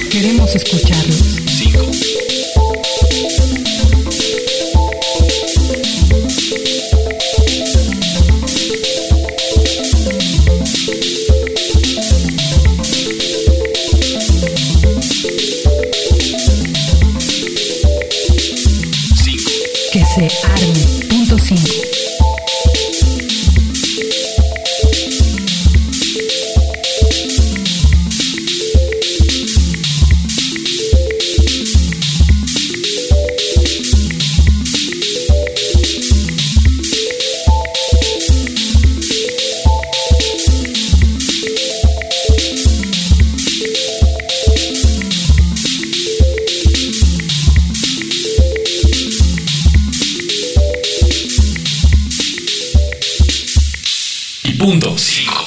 Queremos escucharlos. 5, 5, Que se arme. Punto 5. y punto 5.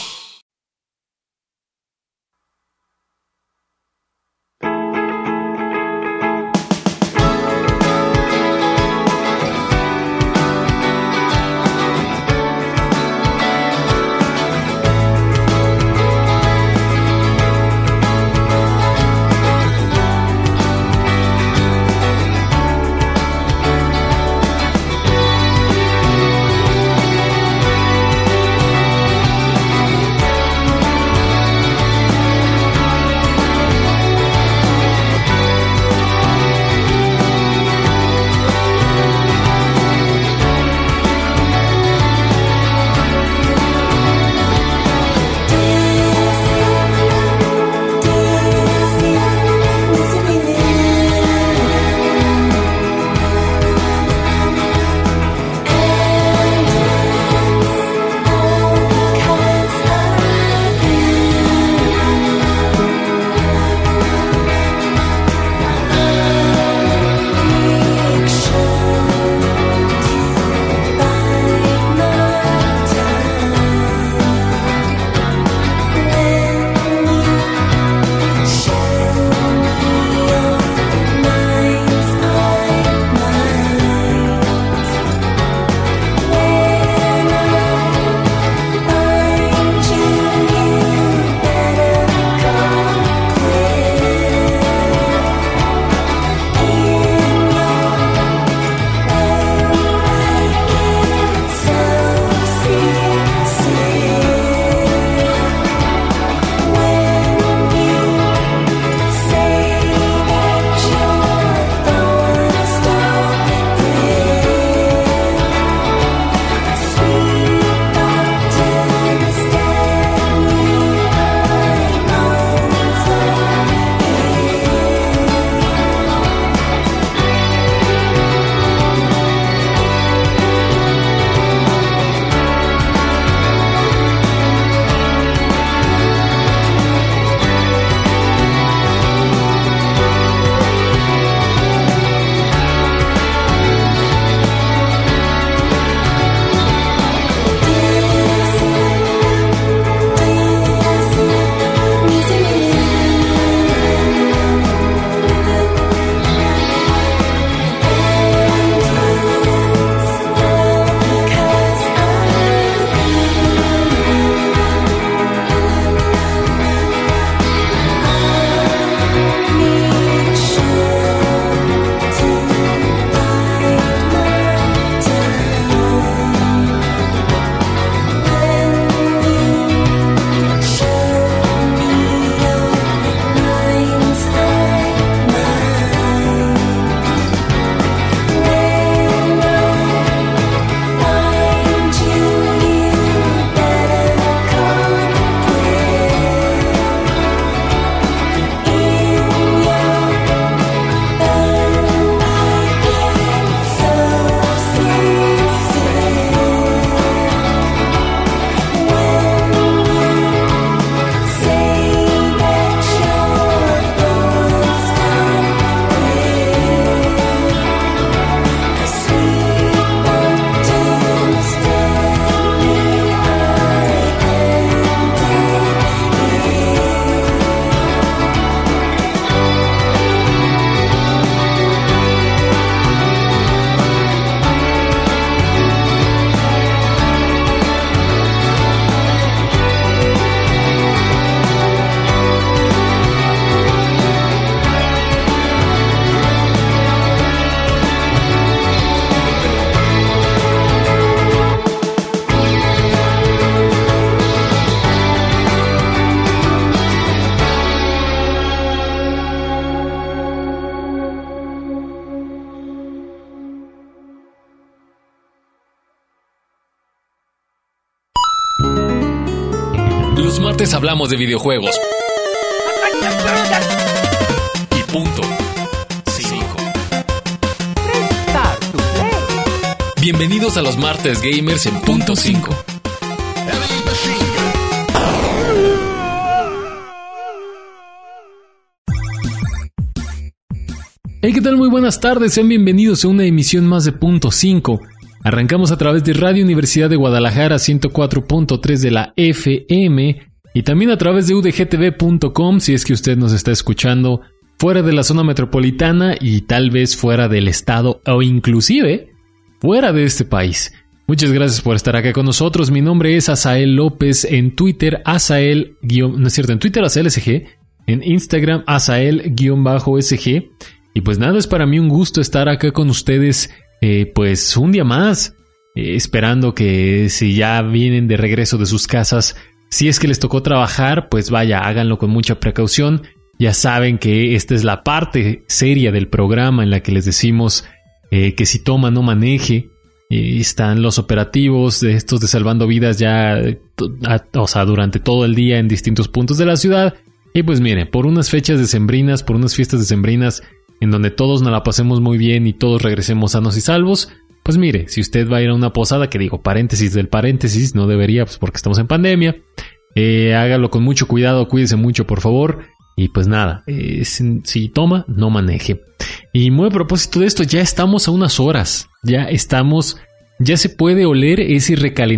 martes hablamos de videojuegos. Y punto. 5. Bienvenidos a los martes gamers en punto 5. Hey, ¿qué tal? Muy buenas tardes, sean bienvenidos a una emisión más de Punto 5. Arrancamos a través de Radio Universidad de Guadalajara 104.3 de la FM y también a través de udgtv.com si es que usted nos está escuchando fuera de la zona metropolitana y tal vez fuera del estado o inclusive fuera de este país. Muchas gracias por estar acá con nosotros. Mi nombre es Asael López, en Twitter en Twitter AsaelSG, en Instagram Asael_SG. Y pues nada, es para mí un gusto estar acá con ustedes, pues un día más, esperando que si ya vienen de regreso de sus casas, si es que les tocó trabajar, pues vaya, háganlo con mucha precaución. Ya saben que esta es la parte seria del programa en la que les decimos que si toma no maneje. Están los operativos de estos de Salvando Vidas ya, durante todo el día en distintos puntos de la ciudad. Y pues mire, por unas fechas decembrinas, por unas fiestas decembrinas, en donde todos nos la pasemos muy bien y todos regresemos sanos y salvos, pues mire, si usted va a ir a una posada, que digo, paréntesis del paréntesis, no debería, pues porque estamos en pandemia, hágalo con mucho cuidado, cuídese mucho, por favor, y pues nada, si toma, no maneje. Y muy a propósito de esto, ya estamos a unas horas, ya se puede oler esa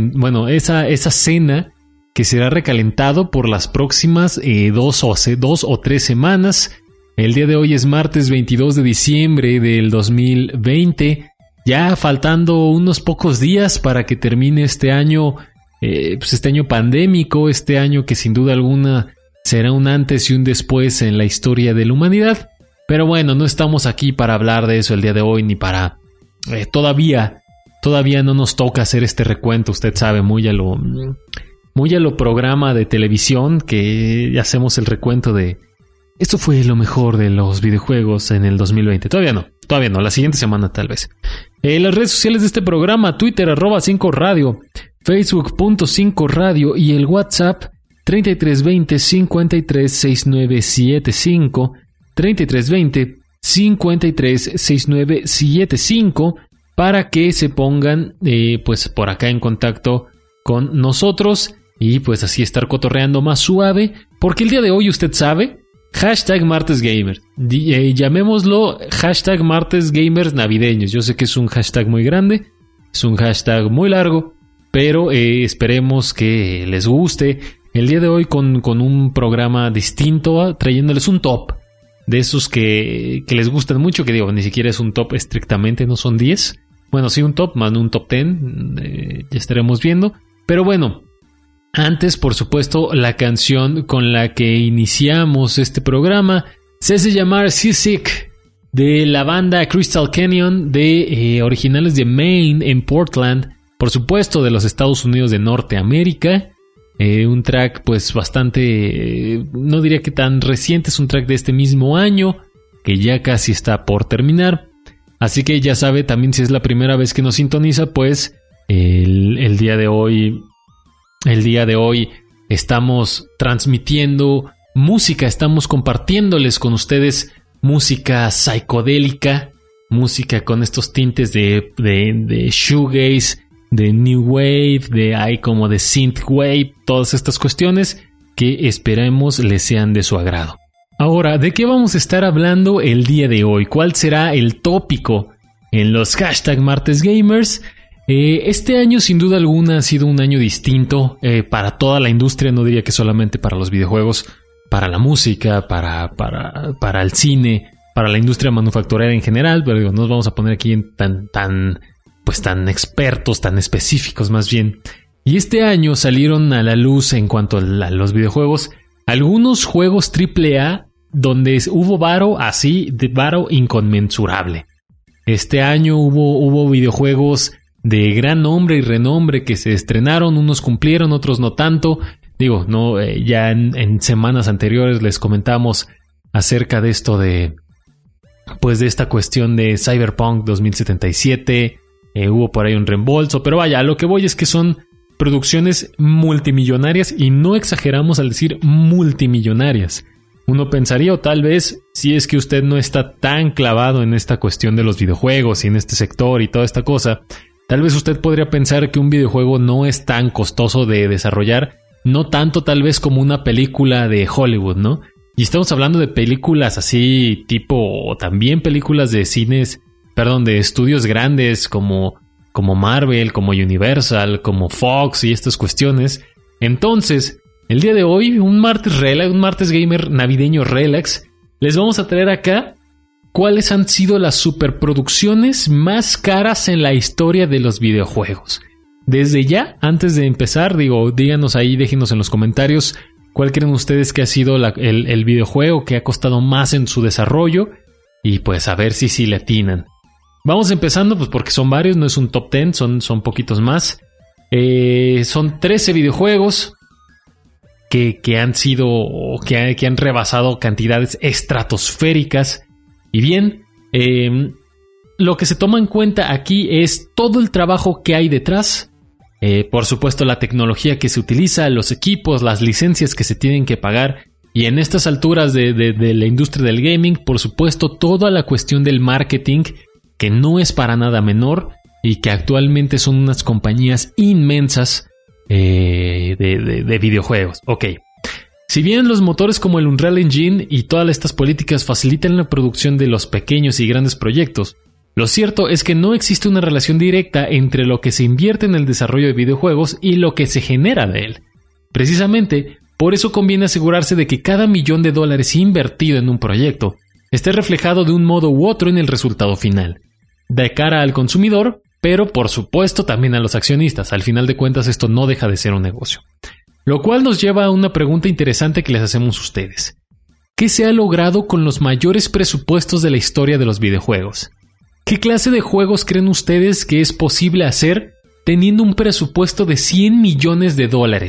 cena que será recalentado por las próximas 2 o 3 semanas. El día de hoy es martes 22 de diciembre del 2020, ya faltando unos pocos días para que termine este año, este año pandémico, este año que sin duda alguna será un antes y un después en la historia de la humanidad. Pero bueno, no estamos aquí para hablar de eso el día de hoy, ni para... Todavía no nos toca hacer este recuento, usted sabe, muy a lo programa de televisión, que hacemos el recuento de... Esto fue lo mejor de los videojuegos en el 2020. Todavía no, la siguiente semana tal vez. Las redes sociales de este programa, Twitter @5radio, Facebook.5radio y el WhatsApp 3320 536975, 3320 536975, para que se pongan pues por acá en contacto con nosotros y pues así estar cotorreando más suave, porque el día de hoy usted sabe, #MartesGamers, llamémoslo #MartesGamers navideños. Yo sé que es un hashtag muy grande, es un hashtag muy largo, pero esperemos que les guste. El día de hoy con un programa distinto, trayéndoles un top de esos que les gustan mucho, que digo, ni siquiera es un top estrictamente, no son 10. Bueno, sí un top, más un top 10, ya estaremos viendo. Pero bueno, antes, por supuesto, la canción con la que iniciamos este programa se hace llamar Seasick, de la banda Crystal Canyon, de originales de Maine, en Portland, por supuesto de los Estados Unidos de Norteamérica. Un track pues bastante, no diría que tan reciente, es un track de este mismo año, que ya casi está por terminar. Así que ya sabe, también si es la primera vez que nos sintoniza, pues el día de hoy estamos transmitiendo música, estamos compartiéndoles con ustedes música psicodélica, música con estos tintes de shoegaze, de new wave, de synthwave, todas estas cuestiones que esperemos les sean de su agrado. Ahora, ¿de qué vamos a estar hablando el día de hoy? ¿Cuál será el tópico en los #MartesGamers? Este año sin duda alguna ha sido un año distinto para toda la industria, no diría que solamente para los videojuegos, para la música, para el cine, para la industria manufacturera en general, pero digo, no nos vamos a poner aquí en tan expertos, tan específicos más bien. Y este año salieron a la luz, en cuanto a los videojuegos, algunos juegos AAA donde hubo varo inconmensurable. Este año hubo videojuegos de gran nombre y renombre que se estrenaron, unos cumplieron, otros no tanto. Digo, no, ya en semanas anteriores les comentamos acerca de esto de esta cuestión de Cyberpunk 2077. Hubo por ahí un reembolso, pero vaya, a lo que voy es que son producciones multimillonarias, y no exageramos al decir multimillonarias. Uno pensaría, o tal vez, si es que usted no está tan clavado en esta cuestión de los videojuegos y en este sector y toda esta cosa, tal vez usted podría pensar que un videojuego no es tan costoso de desarrollar, no tanto tal vez como una película de Hollywood, ¿no? Y estamos hablando de películas así tipo, o también películas de de estudios grandes como Marvel, como Universal, como Fox y estas cuestiones. Entonces, el día de hoy, un martes gamer navideño relax, les vamos a traer acá cuáles han sido las superproducciones más caras en la historia de los videojuegos. Desde ya, antes de empezar, díganos ahí, déjenos en los comentarios cuál creen ustedes que ha sido el videojuego que ha costado más en su desarrollo, y pues a ver si le atinan. Vamos empezando, pues porque son varios, no es un top 10, son poquitos más. Son 13 videojuegos que han rebasado cantidades estratosféricas. Y bien, lo que se toma en cuenta aquí es todo el trabajo que hay detrás. Por supuesto, la tecnología que se utiliza, los equipos, las licencias que se tienen que pagar. Y en estas alturas de la industria del gaming, por supuesto, toda la cuestión del marketing, que no es para nada menor y que actualmente son unas compañías inmensas de videojuegos. Ok. Si bien los motores como el Unreal Engine y todas estas políticas facilitan la producción de los pequeños y grandes proyectos, lo cierto es que no existe una relación directa entre lo que se invierte en el desarrollo de videojuegos y lo que se genera de él. Precisamente, por eso conviene asegurarse de que cada $1,000,000 invertido en un proyecto esté reflejado de un modo u otro en el resultado final, de cara al consumidor, pero por supuesto también a los accionistas. Al final de cuentas, esto no deja de ser un negocio. Lo cual nos lleva a una pregunta interesante que les hacemos a ustedes. ¿Qué se ha logrado con los mayores presupuestos de la historia de los videojuegos? ¿Qué clase de juegos creen ustedes que es posible hacer teniendo un presupuesto de $100 millones?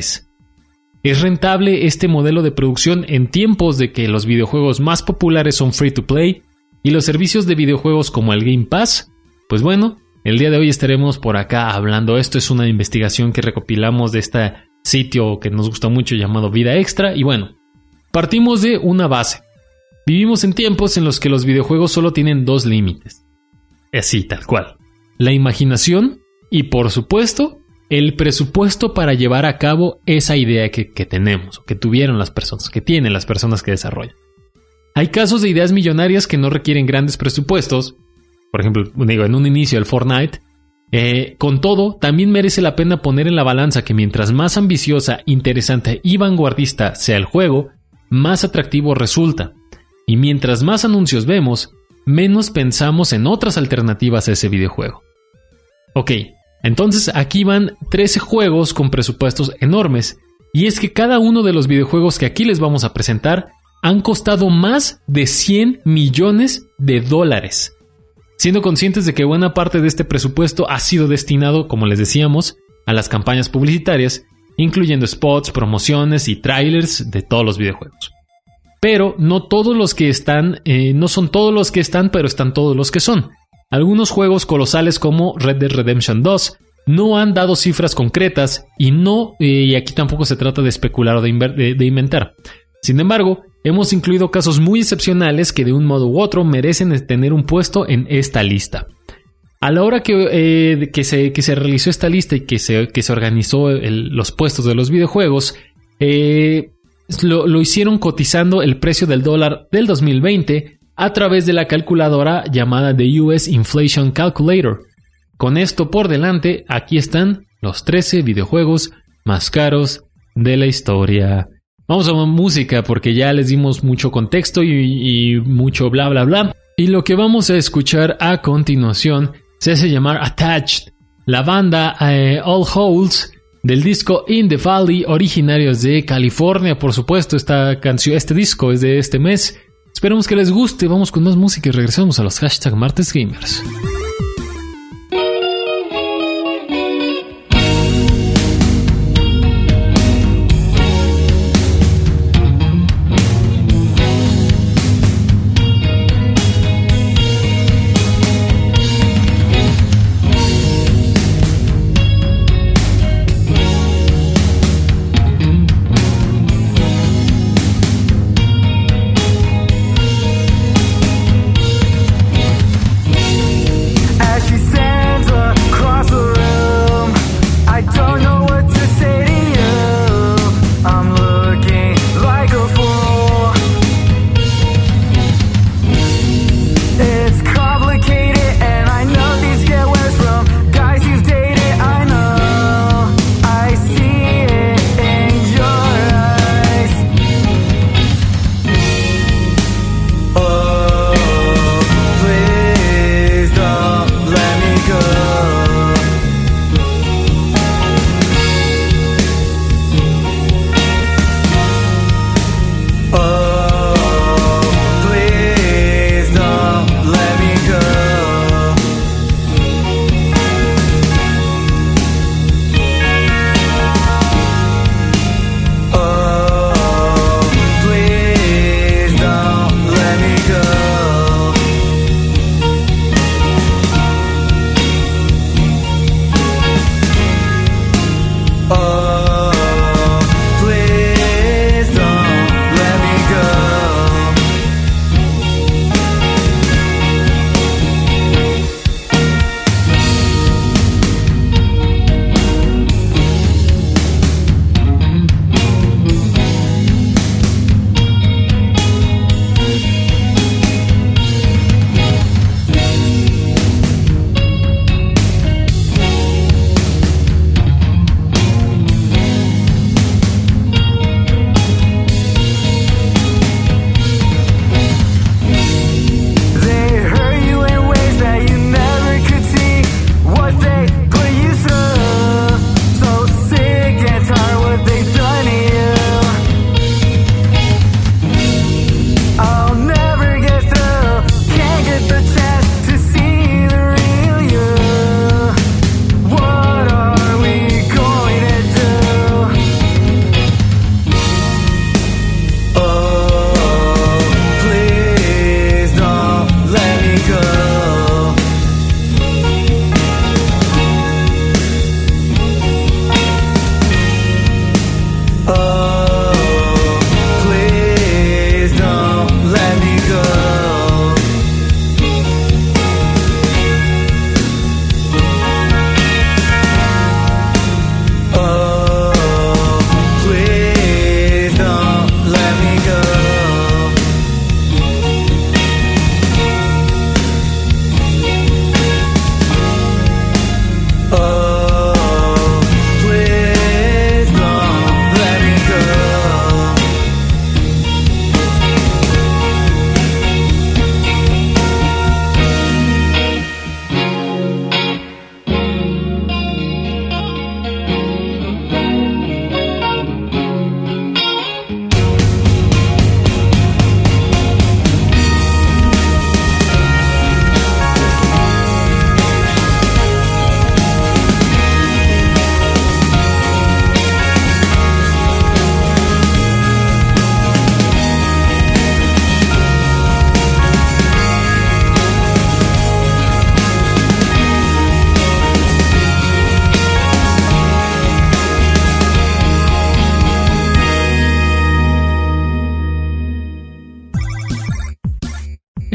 ¿Es rentable este modelo de producción en tiempos de que los videojuegos más populares son free to play y los servicios de videojuegos como el Game Pass? Pues bueno, el día de hoy estaremos por acá hablando. Esto es una investigación que recopilamos de este sitio que nos gusta mucho llamado Vida Extra. Y bueno, partimos de una base. Vivimos en tiempos en los que los videojuegos solo tienen dos límites. Así, tal cual. La imaginación y, por supuesto, el presupuesto para llevar a cabo esa idea que tenemos, o que tuvieron las personas, que tienen las personas que desarrollan. Hay casos de ideas millonarias que no requieren grandes presupuestos. Por ejemplo, en un inicio el Fortnite. Con todo, también merece la pena poner en la balanza que mientras más ambiciosa, interesante y vanguardista sea el juego, más atractivo resulta. Y mientras más anuncios vemos, menos pensamos en otras alternativas a ese videojuego. Ok, entonces aquí van 13 juegos con presupuestos enormes, y es que cada uno de los videojuegos que aquí les vamos a presentar han costado más de $100 millones, siendo conscientes de que buena parte de este presupuesto ha sido destinado, como les decíamos, a las campañas publicitarias, incluyendo spots, promociones y trailers de todos los videojuegos. Pero no todos los que están, no son todos los que están, pero están todos los que son. Algunos juegos colosales como Red Dead Redemption 2 no han dado cifras concretas y aquí tampoco se trata de especular o de inventar. Sin embargo, hemos incluido casos muy excepcionales que de un modo u otro merecen tener un puesto en esta lista. A la hora que se realizó esta lista y que se organizó los puestos de los videojuegos, lo hicieron cotizando el precio del dólar del 2020 a través de la calculadora llamada The US Inflation Calculator. Con esto por delante, aquí están los 13 videojuegos más caros de la historia. Vamos a música porque ya les dimos mucho contexto y mucho bla bla bla. Y lo que vamos a escuchar a continuación se hace llamar Attached, la banda All Holes del disco In the Valley, originarios de California. Por supuesto, este disco es de este mes. Esperemos que les guste. Vamos con más música y regresamos a los #MartesGamers.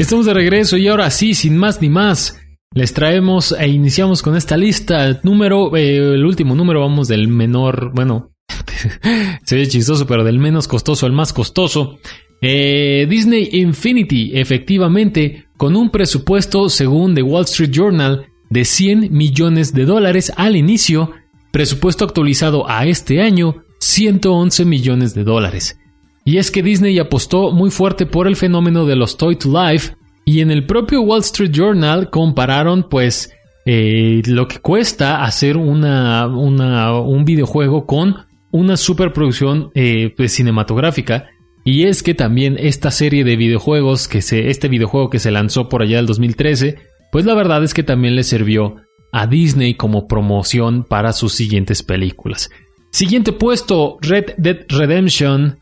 Estamos de regreso y ahora sí, sin más ni más, les traemos e iniciamos con esta lista. El último número, vamos del menor, bueno, se ve chistoso, pero del menos costoso al más costoso. Disney Infinity, efectivamente, con un presupuesto, según The Wall Street Journal, de $100 millones al inicio, presupuesto actualizado a este año, $111 millones. Y es que Disney apostó muy fuerte por el fenómeno de los Toy to Life, y en el propio Wall Street Journal compararon pues lo que cuesta hacer un videojuego con una superproducción pues, cinematográfica. Y es que también esta serie de videojuegos, este videojuego que se lanzó por allá del 2013, pues la verdad es que también le sirvió a Disney como promoción para sus siguientes películas. Siguiente puesto, Red Dead Redemption,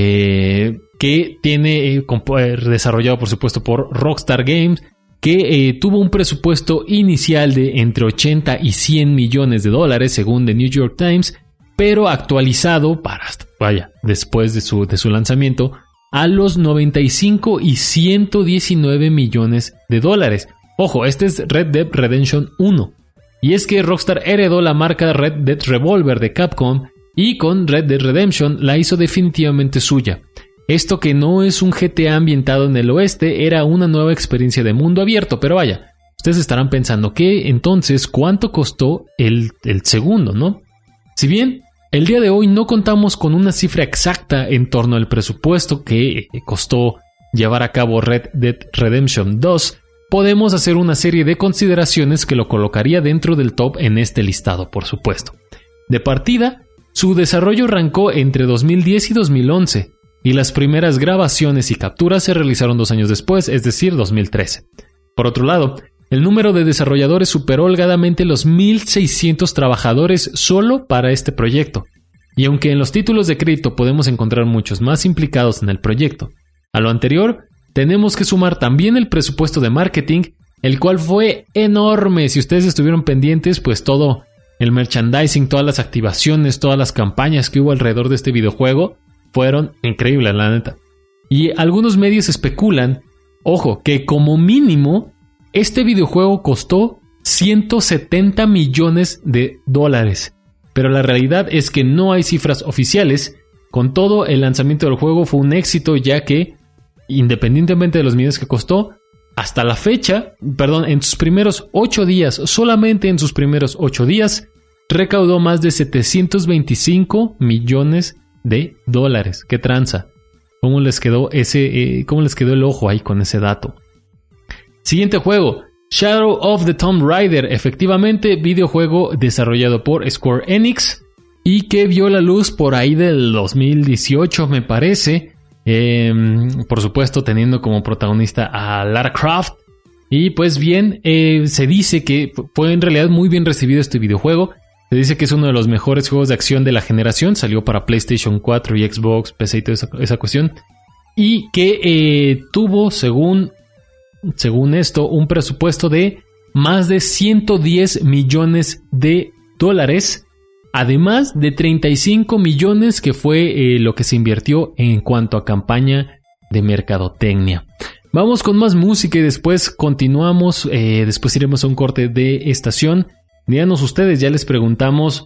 que tiene desarrollado por supuesto por Rockstar Games, que tuvo un presupuesto inicial de entre 80 y 100 millones de dólares según The New York Times, pero actualizado después de su lanzamiento a los 95 y 119 millones de dólares. Ojo, este es Red Dead Redemption 1. Y es que Rockstar heredó la marca Red Dead Revolver de Capcom y con Red Dead Redemption la hizo definitivamente suya. Esto que no es un GTA ambientado en el oeste, era una nueva experiencia de mundo abierto, pero vaya, ustedes estarán pensando que entonces ¿cuánto costó el segundo, no? Si bien el día de hoy no contamos con una cifra exacta en torno al presupuesto que costó llevar a cabo Red Dead Redemption 2, podemos hacer una serie de consideraciones que lo colocaría dentro del top en este listado, por supuesto. De partida, su desarrollo arrancó entre 2010 y 2011, y las primeras grabaciones y capturas se realizaron 2 años después, es decir, 2013. Por otro lado, el número de desarrolladores superó holgadamente los 1,600 trabajadores solo para este proyecto, y aunque en los títulos de crédito podemos encontrar muchos más implicados en el proyecto, a lo anterior tenemos que sumar también el presupuesto de marketing, el cual fue enorme. Si ustedes estuvieron pendientes, pues todo el merchandising, todas las activaciones, todas las campañas que hubo alrededor de este videojuego fueron increíbles, la neta. Y algunos medios especulan, ojo, que como mínimo este videojuego costó $170 millones. Pero la realidad es que no hay cifras oficiales. Con todo, el lanzamiento del juego fue un éxito, ya que independientemente de los millones que costó, hasta la fecha, en sus primeros 8 días, solamente en sus primeros 8 días, recaudó más de $725 millones. ¿Qué tranza? ¿Cómo les quedó el ojo ahí con ese dato? Siguiente juego, Shadow of the Tomb Raider, efectivamente videojuego desarrollado por Square Enix y que vio la luz por ahí del 2018 me parece. Por supuesto teniendo como protagonista a Lara Croft. Y pues bien, se dice que fue en realidad muy bien recibido este videojuego. Se dice que es uno de los mejores juegos de acción de la generación. Salió para PlayStation 4 y Xbox, PC y toda esa cuestión. Y que tuvo, según esto, un presupuesto de más de $110 millones. Además de 35 millones que fue lo que se invirtió en cuanto a campaña de mercadotecnia. Vamos con más música y después continuamos. Después iremos a un corte de estación. Díganos ustedes, ya les preguntamos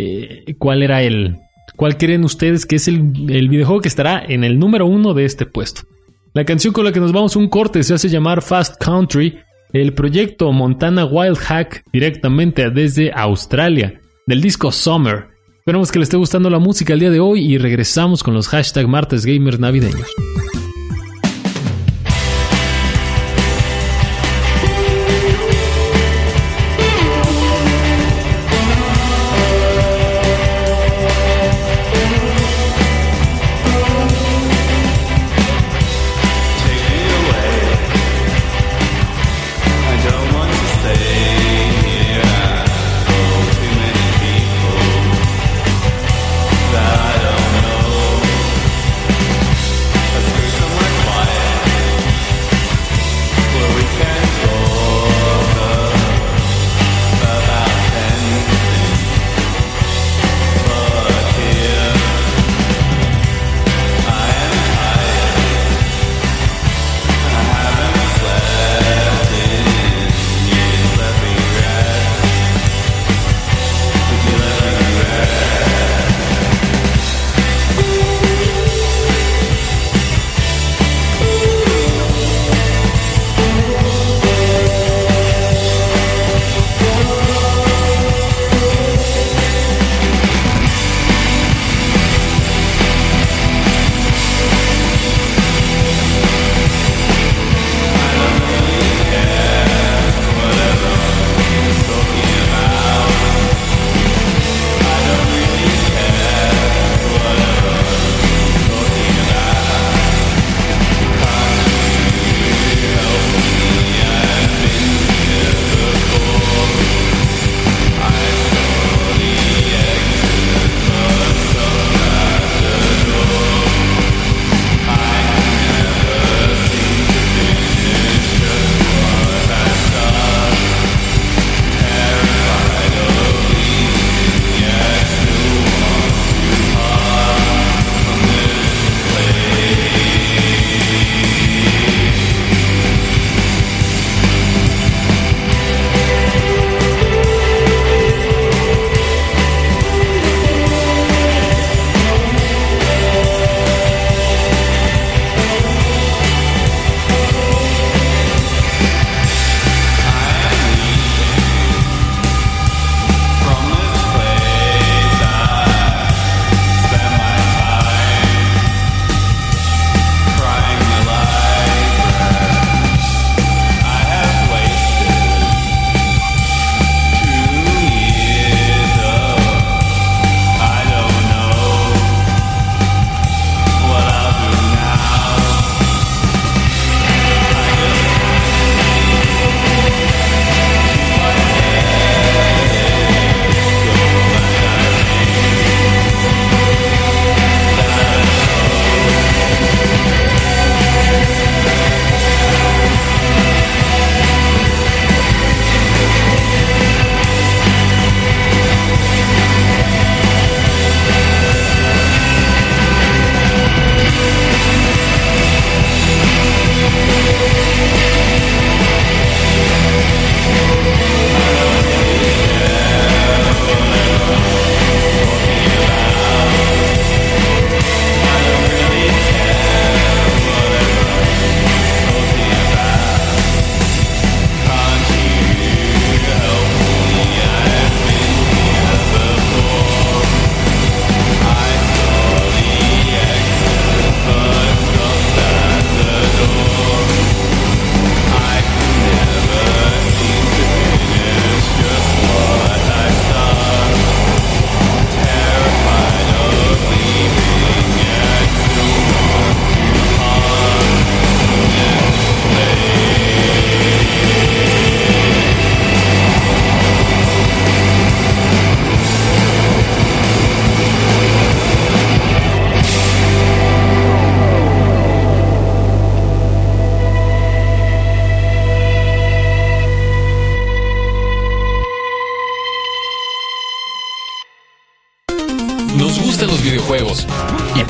¿cuál creen ustedes que es el videojuego que estará en el número 1 de este puesto? La canción con la que nos vamos a un corte se hace llamar Fast Country, el proyecto Montana Wild Hack directamente desde Australia, del disco Summer. Esperamos que les esté gustando la música el día de hoy y regresamos con los hashtag Martes Gamer navideños. I don't know.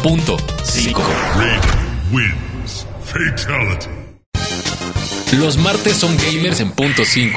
5. Red wins. Fatality. Los martes son gamers en punto 5.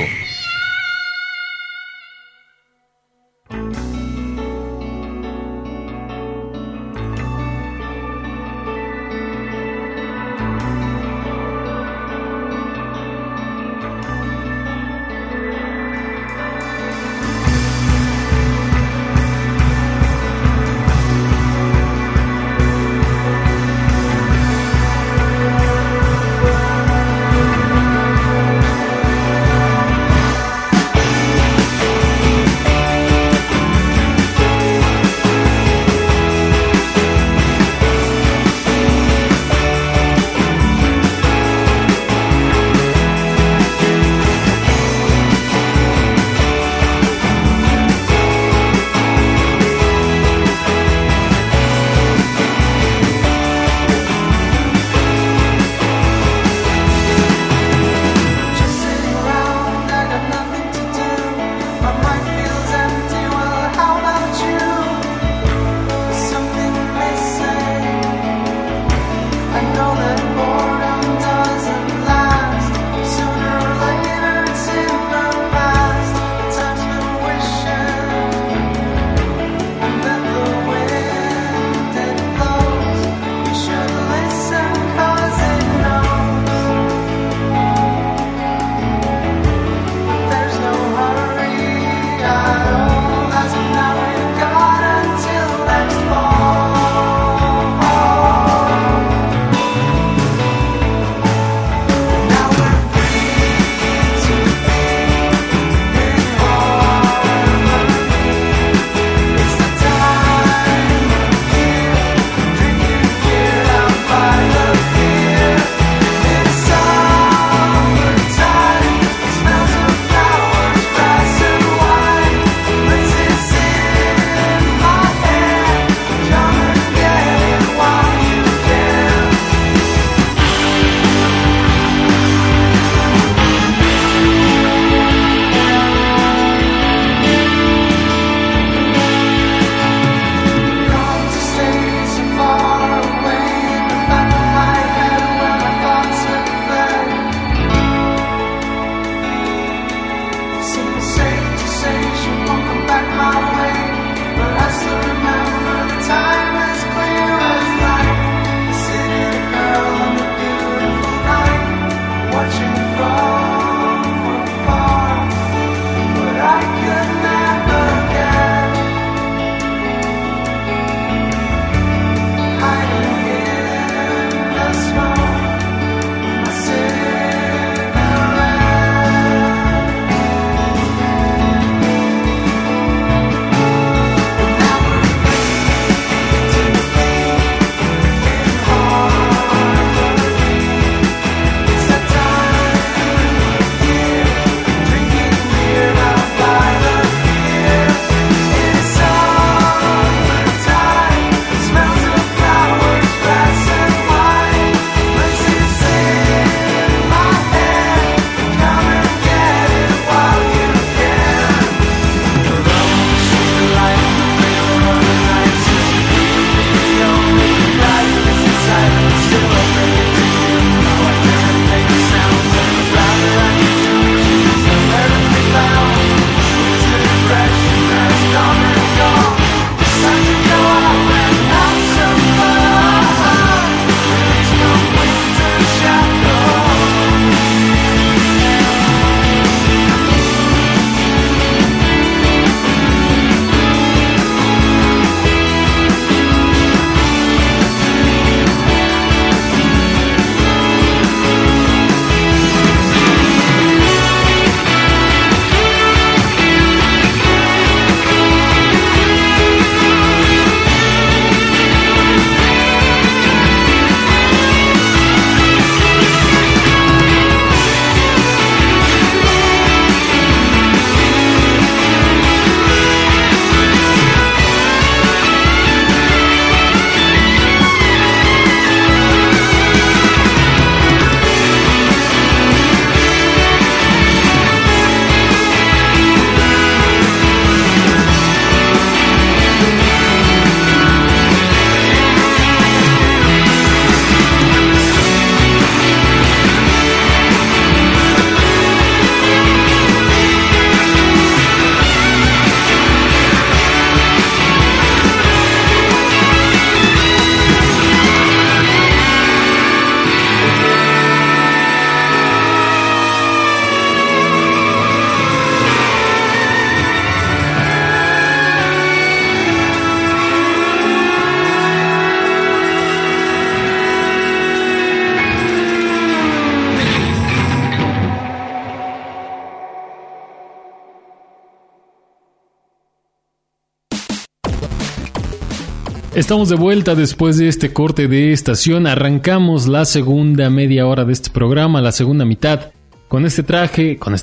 Estamos de vuelta después de este corte de estación. Arrancamos la segunda media hora de este programa, la segunda mitad, con este track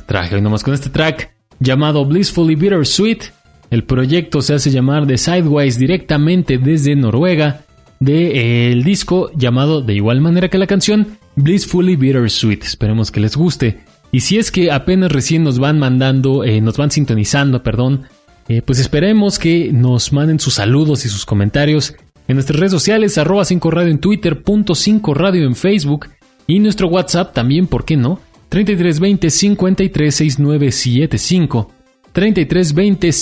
llamado Blissfully Bittersweet. El proyecto se hace llamar The Sideways, directamente desde Noruega, del disco llamado de igual manera que la canción Blissfully Bittersweet. Esperemos que les guste. Y si es que apenas recién nos van sintonizando, pues esperemos que nos manden sus saludos y sus comentarios en nuestras redes sociales, @5radio en Twitter, .5radio en Facebook, y nuestro WhatsApp también, ¿por qué no? 3320 536975. 3320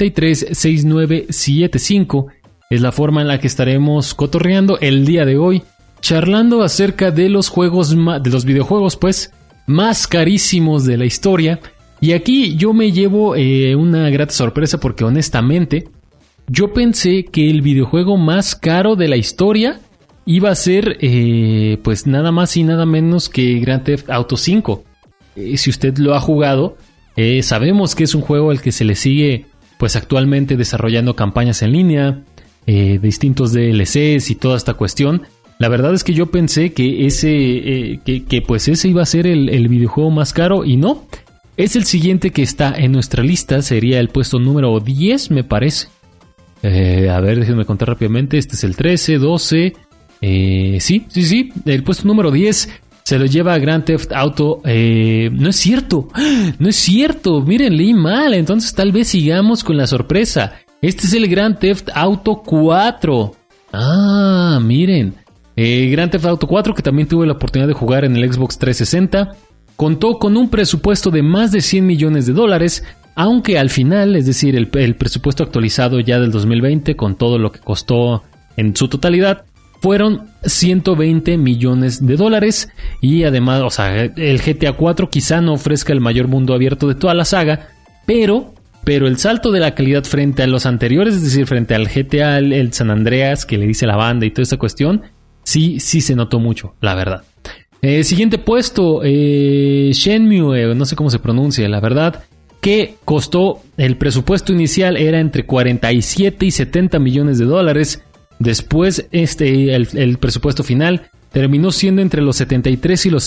536975 es la forma en la que estaremos cotorreando el día de hoy, charlando acerca de los videojuegos, pues, más carísimos de la historia. Y aquí yo me llevo una grata sorpresa, porque honestamente yo pensé que el videojuego más caro de la historia iba a ser pues nada más y nada menos que Grand Theft Auto 5. Si usted lo ha jugado, sabemos que es un juego al que se le sigue pues actualmente desarrollando campañas en línea, distintos DLCs y toda esta cuestión. La verdad es que yo pensé que ese iba a ser el videojuego más caro, y no. Es el siguiente que está en nuestra lista, sería el puesto número 10, me parece. A ver, déjenme contar rápidamente. Este es el 13, 12. Sí. El puesto número 10 se lo lleva Grand Theft Auto. No es cierto. Miren, leí mal. Entonces tal vez sigamos con la sorpresa. Este es el Grand Theft Auto 4. Ah, miren. Grand Theft Auto 4, que también tuve la oportunidad de jugar en el Xbox 360. Contó con un presupuesto de más de $100 millones, aunque al final, es decir, el presupuesto actualizado ya del 2020, con todo lo que costó en su totalidad, fueron $120 millones. Y además, o sea, el GTA 4 quizá no ofrezca el mayor mundo abierto de toda la saga, pero el salto de la calidad frente a los anteriores, es decir, frente al GTA, el San Andreas, que le dice la banda y toda esta cuestión, sí se notó mucho, la verdad. Siguiente puesto, Shenmue, no sé cómo se pronuncia, la verdad, que costó, el presupuesto inicial era entre 47 y $70 millones. Después el presupuesto final terminó siendo entre los 73 y los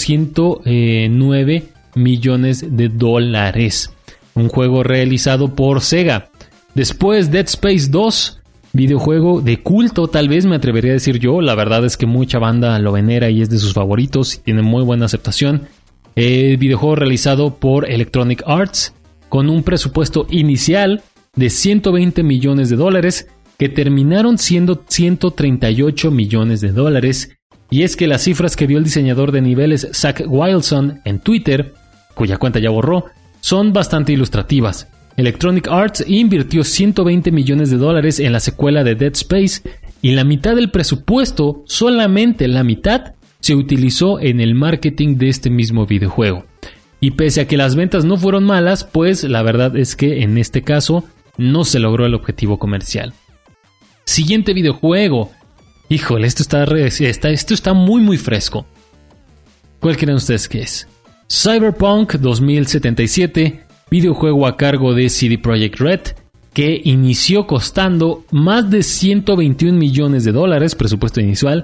109 millones de dólares. Un juego realizado por Sega. Después Dead Space 2, videojuego de culto, tal vez me atrevería a decir yo. La verdad es que mucha banda lo venera y es de sus favoritos y tiene muy buena aceptación. Videojuego realizado por Electronic Arts, con un presupuesto inicial de $120 millones, que terminaron siendo $138 millones. Y es que las cifras que dio el diseñador de niveles Zach Wilson en Twitter, cuya cuenta ya borró, son bastante ilustrativas. Electronic Arts invirtió $120 millones en la secuela de Dead Space, y la mitad del presupuesto, solamente la mitad, se utilizó en el marketing de este mismo videojuego. Y pese a que las ventas no fueron malas, pues la verdad es que en este caso no se logró el objetivo comercial. Siguiente videojuego. Híjole, esto está muy fresco. ¿Cuál creen ustedes que es? Cyberpunk 2077, videojuego a cargo de CD Projekt Red, que inició costando más de $121 millones, presupuesto inicial,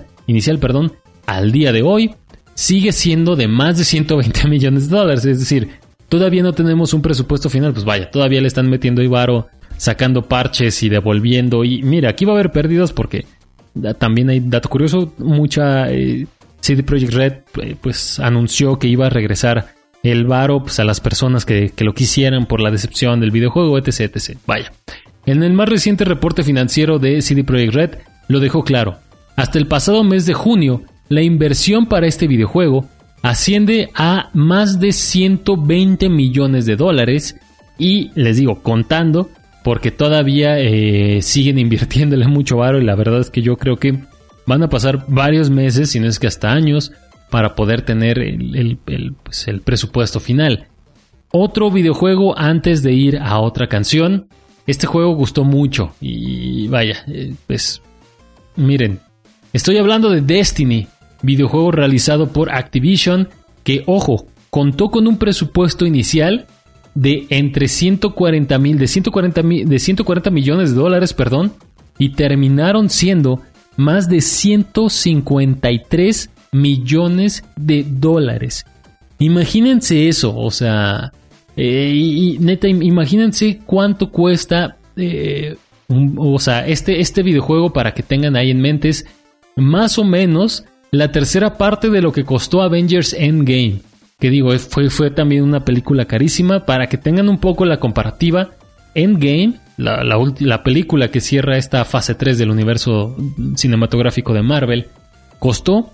al día de hoy sigue siendo de más de $120 millones, es decir, todavía no tenemos un presupuesto final, pues vaya, todavía le están metiendo ahí varo, sacando parches y devolviendo, y mira, aquí va a haber pérdidas porque también hay dato curioso, mucha CD Projekt Red pues anunció que iba a regresar el varo pues, a las personas que lo quisieran por la decepción del videojuego, etc. Vaya. En el más reciente reporte financiero de CD Projekt Red lo dejó claro. Hasta el pasado mes de junio, la inversión para este videojuego asciende a más de $120 millones. Y les digo, contando, porque todavía siguen invirtiéndole mucho varo, y la verdad es que yo creo que van a pasar varios meses, si no es que hasta años, para poder tener el presupuesto final. Otro videojuego antes de ir a otra canción. Este juego gustó mucho y vaya, pues miren, estoy hablando de Destiny, videojuego realizado por Activision, que ojo, contó con un presupuesto inicial de entre $140 millones, y terminaron siendo más de 153 millones de dólares. Imagínense eso, o sea, neta, imagínense cuánto cuesta, este videojuego, para que tengan ahí en mente, es más o menos la tercera parte de lo que costó Avengers Endgame. Que digo, fue también una película carísima. Para que tengan un poco la comparativa, Endgame, la película que cierra esta fase 3 del universo cinematográfico de Marvel, costó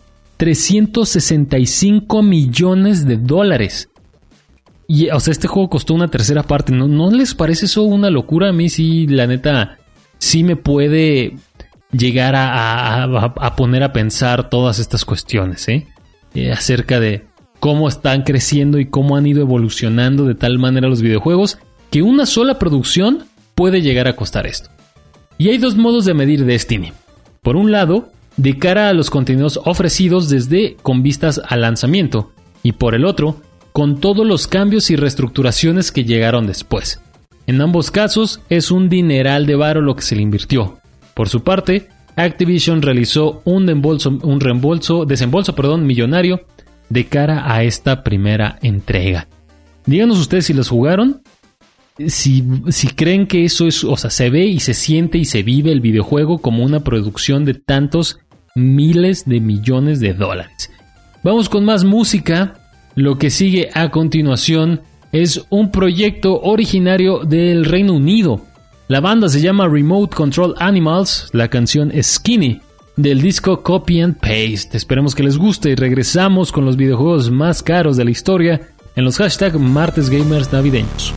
365 millones de dólares. Y, o sea, este juego costó una tercera parte. ¿No les parece eso una locura? A mí sí, la neta, sí me puede llegar a poner a pensar todas estas cuestiones, acerca de cómo están creciendo y cómo han ido evolucionando de tal manera los videojuegos, que una sola producción puede llegar a costar esto. Y hay dos modos de medir Destiny. Por un lado, de cara a los contenidos ofrecidos desde con vistas al lanzamiento, y por el otro, con todos los cambios y reestructuraciones que llegaron después. En ambos casos, es un dineral de varo lo que se le invirtió. Por su parte, Activision realizó un desembolso millonario de cara a esta primera entrega. Díganos ustedes si los jugaron, si creen que eso es, o sea, se ve y se siente y se vive el videojuego como una producción de tantos miles de millones de dólares. Vamos con más música. Lo que sigue a continuación es un proyecto originario del Reino Unido. La banda se llama Remote Control Animals, la canción es Skinny, del disco Copy and Paste. Esperemos que les guste y regresamos con los videojuegos más caros de la historia en los hashtag Martes Gamers navideños.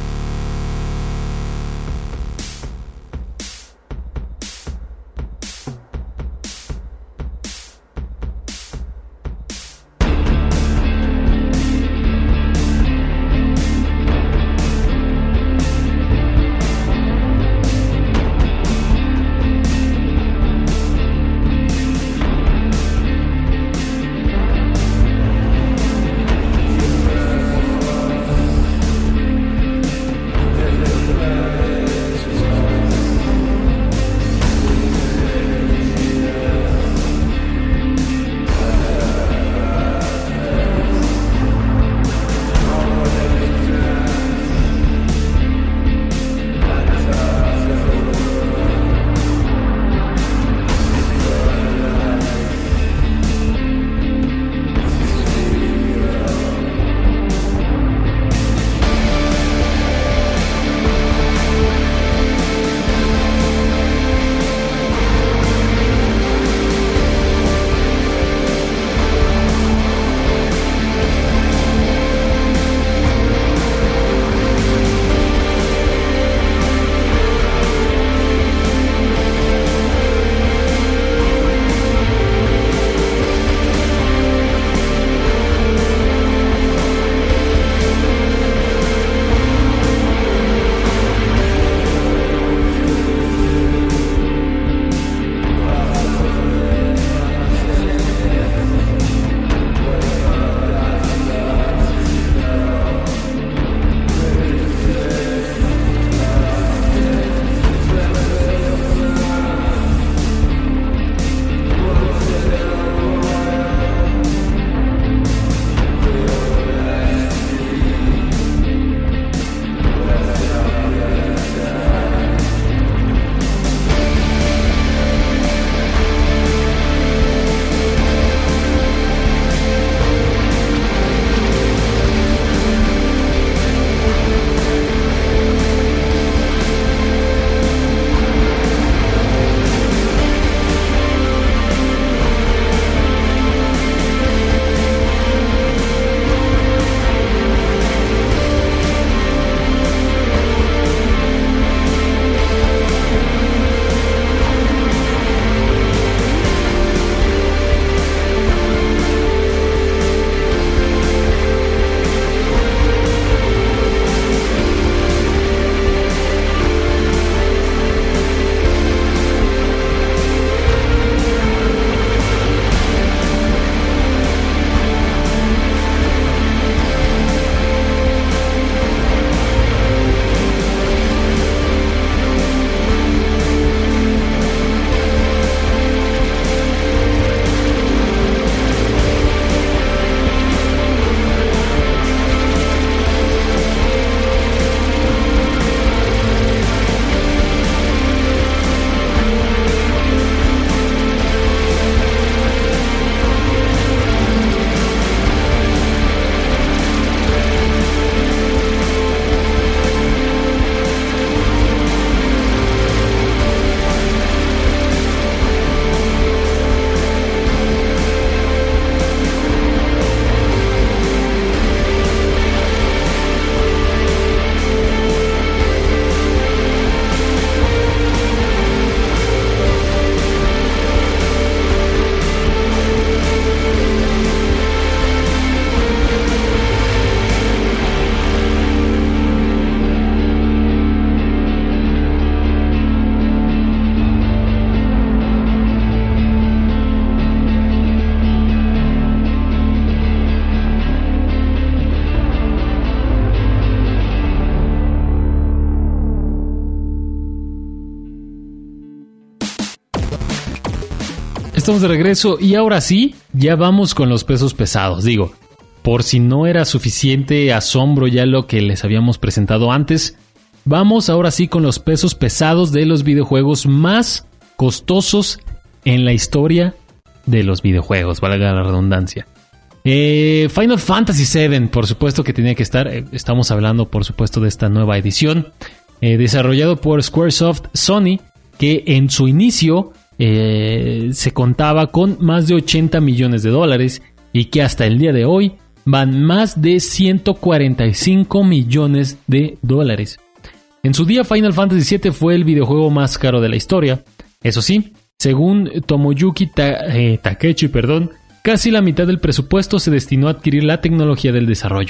estamos de regreso y ahora sí, ya vamos con los pesos pesados. Digo, por si no era suficiente asombro ya lo que les habíamos presentado antes, vamos ahora sí con los pesos pesados de los videojuegos más costosos en la historia de los videojuegos, valga la redundancia. Final Fantasy VII, por supuesto que tenía que estar. Estamos hablando, por supuesto, de esta nueva edición, desarrollado por Squaresoft Sony, que en su inicio se contaba con más de 80 millones de dólares y que hasta el día de hoy van más de 145 millones de dólares. En su día, Final Fantasy VII fue el videojuego más caro de la historia. Eso sí, según Tomoyuki Takechi, casi la mitad del presupuesto se destinó a adquirir la tecnología del desarrollo.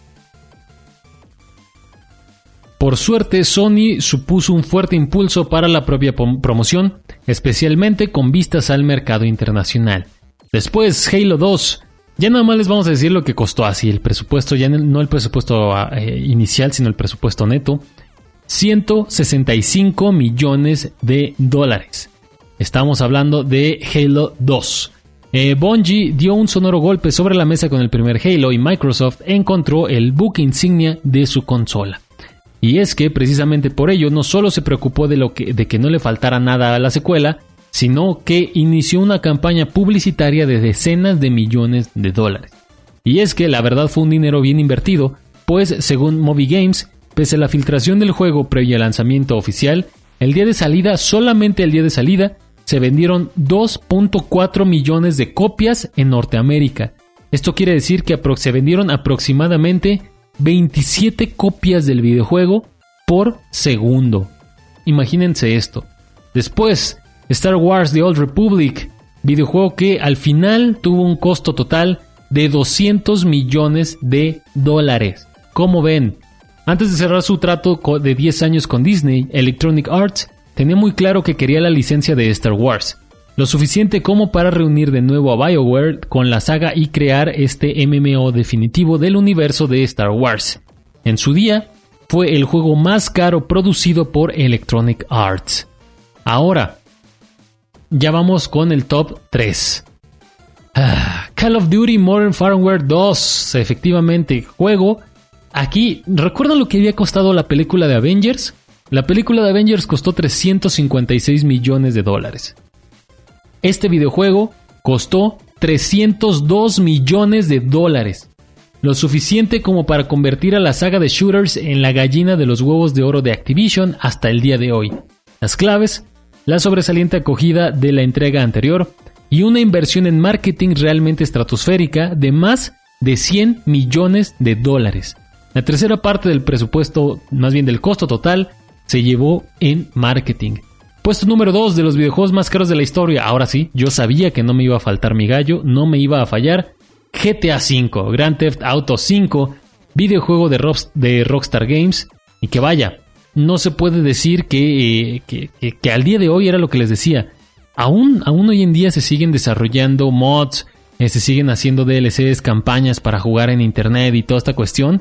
Por suerte, Sony supuso un fuerte impulso para la propia promoción, especialmente con vistas al mercado internacional. Después, Halo 2. Ya nada más les vamos a decir lo que costó así. El presupuesto, ya no el presupuesto inicial, sino el presupuesto neto. 165 millones de dólares. Estamos hablando de Halo 2. Bungie dio un sonoro golpe sobre la mesa con el primer Halo y Microsoft encontró el buque insignia de su consola. Y es que precisamente por ello no solo se preocupó de que no le faltara nada a la secuela, sino que inició una campaña publicitaria de decenas de millones de dólares. Y es que la verdad fue un dinero bien invertido, pues según Movie Games, pese a la filtración del juego previo al lanzamiento oficial, solamente el día de salida, se vendieron 2.4 millones de copias en Norteamérica. Esto quiere decir que se vendieron aproximadamente 27 copias del videojuego por segundo. Imagínense esto. Después, Star Wars The Old Republic, videojuego que al final tuvo un costo total de 200 millones de dólares. ¿Cómo ven? Antes de cerrar su trato de 10 años con Disney, Electronic Arts tenía muy claro que quería la licencia de Star Wars, lo suficiente como para reunir de nuevo a BioWare con la saga y crear este MMO definitivo del universo de Star Wars. En su día, fue el juego más caro producido por Electronic Arts. Ahora, ya vamos con el top 3. Call of Duty Modern Warfare 2, efectivamente, juego. Aquí, ¿recuerdan lo que había costado la película de Avengers? La película de Avengers costó 356 millones de dólares. Este videojuego costó 302 millones de dólares. Lo suficiente como para convertir a la saga de shooters en la gallina de los huevos de oro de Activision hasta el día de hoy. Las claves, la sobresaliente acogida de la entrega anterior y una inversión en marketing realmente estratosférica de más de 100 millones de dólares. La tercera parte del presupuesto, más bien del costo total, se llevó en marketing. Puesto número 2 de los videojuegos más caros de la historia. Ahora sí, yo sabía que no me iba a faltar mi gallo, no me iba a fallar. GTA V, Grand Theft Auto V, videojuego de Rockstar Games. Y que vaya, no se puede decir que al día de hoy era lo que les decía. Aún hoy en día se siguen desarrollando mods, se siguen haciendo DLCs, campañas para jugar en internet y toda esta cuestión.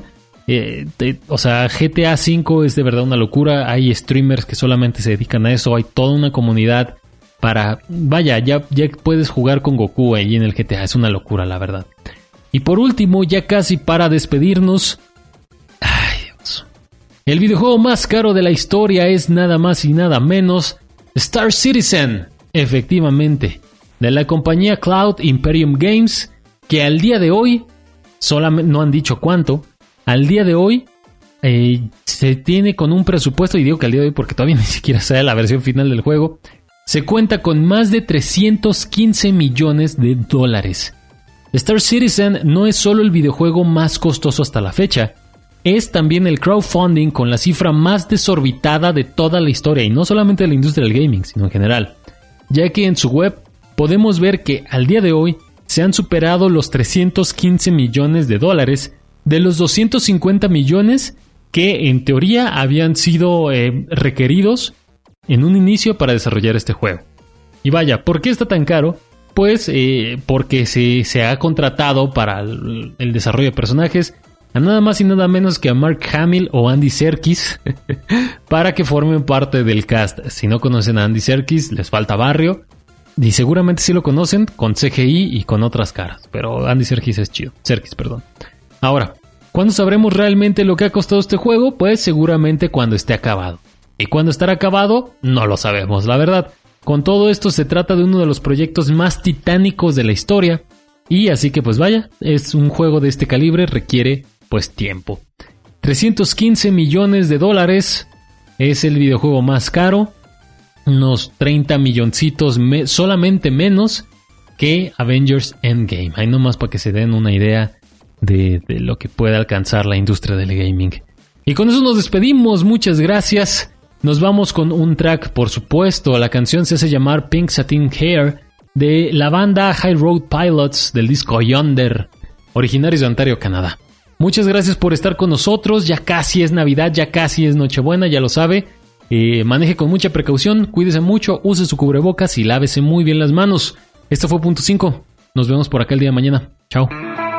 GTA V es de verdad una locura. Hay streamers que solamente se dedican a eso. Hay toda una comunidad para... Vaya, ya puedes jugar con Goku ahí en el GTA. Es una locura, la verdad. Y por último, ya casi para despedirnos... Ay, Dios. El videojuego más caro de la historia es nada más y nada menos Star Citizen. Efectivamente. De la compañía Cloud Imperium Games, que al día de hoy... solamente no han dicho cuánto... Al día de hoy se tiene con un presupuesto, y digo que al día de hoy porque todavía ni siquiera sale la versión final del juego, se cuenta con más de 315 millones de dólares. Star Citizen no es solo el videojuego más costoso hasta la fecha, es también el crowdfunding con la cifra más desorbitada de toda la historia, y no solamente de la industria del gaming, sino en general, ya que en su web podemos ver que al día de hoy se han superado los 315 millones de dólares de los 250 millones que en teoría habían sido requeridos en un inicio para desarrollar este juego. Y vaya, ¿por qué está tan caro? Pues porque se ha contratado para el desarrollo de personajes a nada más y nada menos que a Mark Hamill o Andy Serkis para que formen parte del cast. Si no conocen a Andy Serkis, les falta barrio. y seguramente sí lo conocen con CGI y con otras caras, pero Andy Serkis es chido. Serkis, perdón. Ahora, ¿cuándo sabremos realmente lo que ha costado este juego? Pues seguramente cuando esté acabado. ¿Y cuándo estará acabado? No lo sabemos, la verdad. Con todo esto se trata de uno de los proyectos más titánicos de la historia. Y así que pues vaya, es un juego de este calibre, requiere pues tiempo. 315 millones de dólares es el videojuego más caro. Unos 30 milloncitos solamente menos que Avengers Endgame. Ahí nomás para que se den una idea de lo que puede alcanzar la industria del gaming. Y con eso nos despedimos, muchas gracias. Nos vamos con un track, por supuesto. La canción se hace llamar Pink Satin Hair, de la banda High Road Pilots del disco Yonder, originarios de Ontario, Canadá. Muchas gracias por estar con nosotros. Ya casi es Navidad, ya casi es Nochebuena, ya lo sabe. Maneje con mucha precaución, cuídese mucho, use su cubrebocas y lávese muy bien las manos. Esto fue Punto 5. Nos vemos por acá el día de mañana. Chao.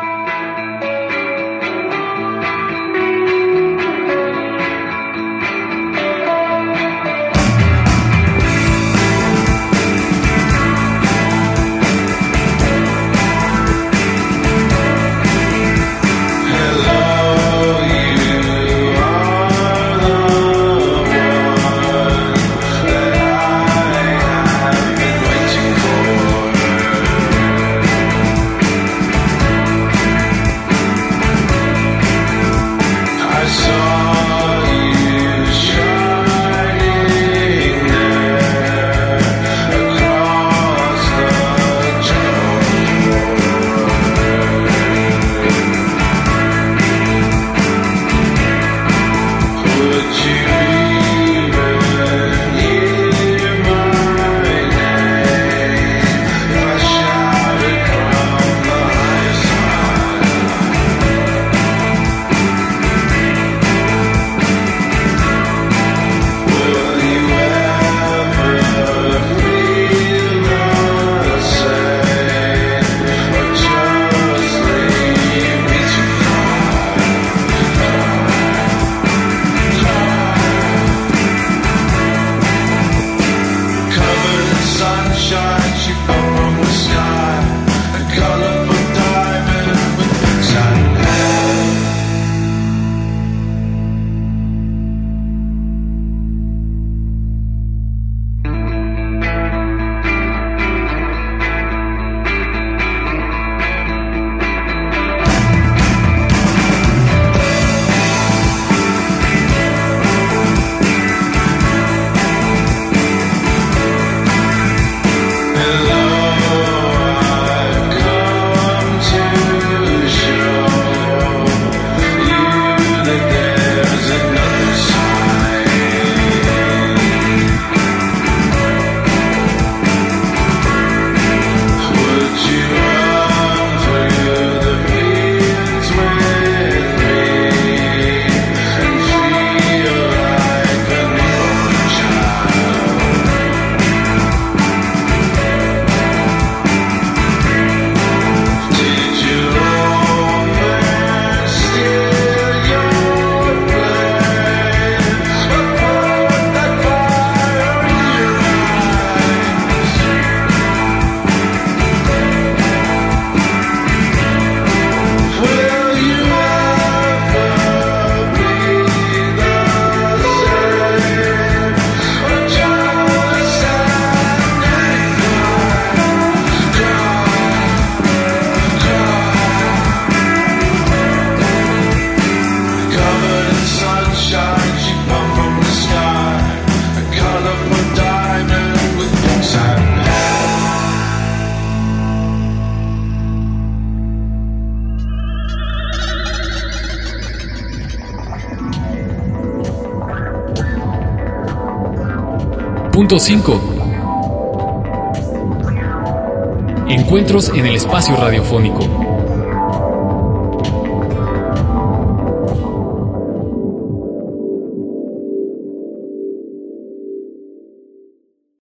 Punto 5. Encuentros en el espacio radiofónico.